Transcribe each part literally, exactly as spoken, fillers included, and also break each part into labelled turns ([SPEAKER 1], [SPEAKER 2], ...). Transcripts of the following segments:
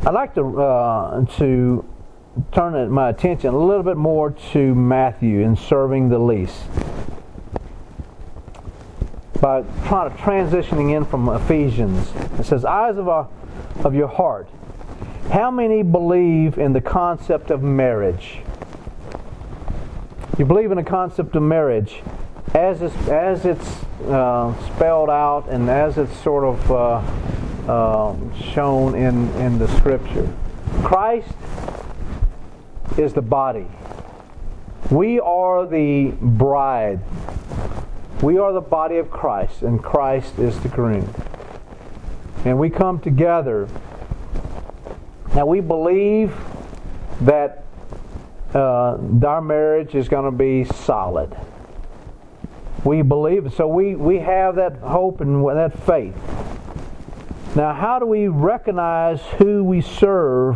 [SPEAKER 1] I'd like to uh, to turn my attention a little bit more to Matthew in serving the least, by trying to transitioning in from Ephesians. It says, "Eyes of our, of your heart, how many believe in the concept of marriage?" You believe in the concept of marriage as it's, as it's uh, spelled out and as it's sort of uh, uh, shown in, in the Scripture. Christ is the body. We are the bride. We are the body of Christ, and Christ is the groom. And we come together. Now we believe that uh, our marriage is going to be solid. We believe, so we, we have that hope and that faith. Now how do we recognize who we serve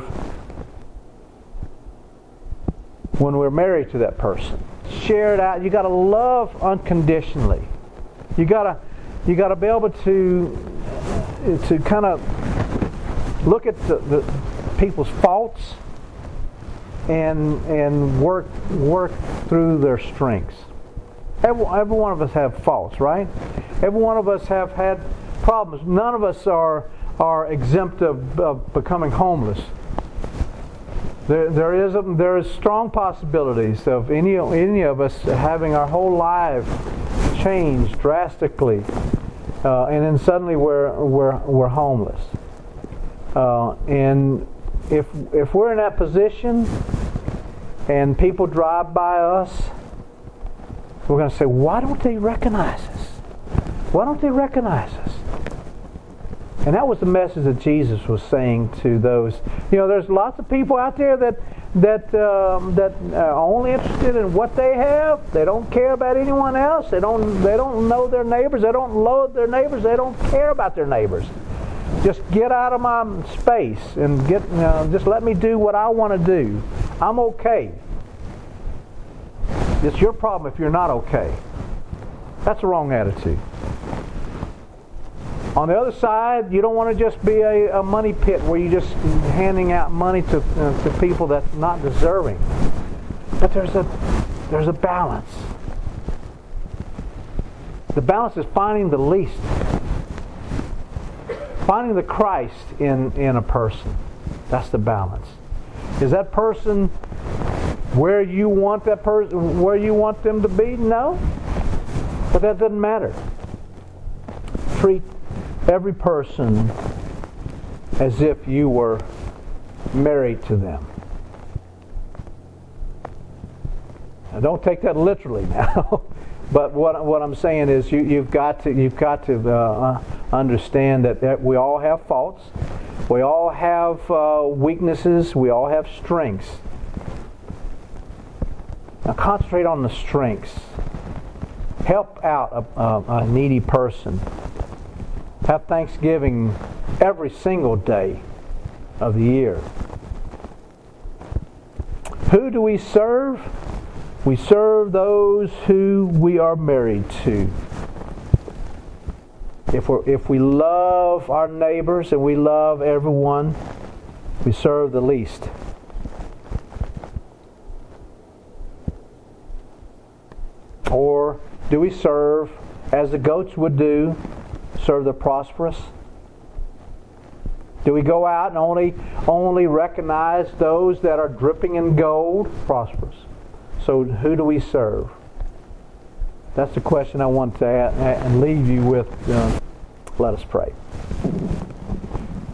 [SPEAKER 1] when we're married to that person? Share it out. You got to love unconditionally. You got to you got to be able to to kind of look at the, the people's faults and and work work through their strengths. Every, every one of us have faults, right? Every one of us have had problems. None of us are are exempt of, of becoming homeless. There, there is a, there is strong possibilities of any any of us having our whole life changed drastically, uh, and then suddenly we're we're we're homeless. Uh, and if if we're in that position, and people drive by us, we're going to say, "Why don't they recognize us? Why don't they recognize us?" And that was the message that Jesus was saying to those. You know, there's lots of people out there that that um, that are only interested in what they have. They don't care about anyone else. They don't they don't know their neighbors. They don't love their neighbors. They don't care about their neighbors. Just get out of my space and get. You know, just let me do what I want to do. I'm okay. It's your problem if you're not okay. That's a wrong attitude. On the other side, you don't want to just be a, a money pit where you're just handing out money to uh, to people that's not deserving. But there's a there's a balance. The balance is finding the least, finding the Christ in in a person. That's the balance. Is that person where you want that person where you want them to be? No, but that doesn't matter. Treat every person as if you were married to them. Now, don't take that literally now. But what what I'm saying is, you you've got to you've got to uh, understand that, that we all have faults, we all have uh, weaknesses, we all have strengths. Now concentrate on the strengths. Help out a, a, a needy person. Have Thanksgiving every single day of the year. Who do we serve? We serve those who we are married to. If we if we love our neighbors and we love everyone, we serve the least. Or do we serve as the goats would do? Serve the prosperous? Do we go out and only only recognize those that are dripping in gold? Prosperous. So who do we serve? That's the question I want to ask and leave you with. Uh, let us pray.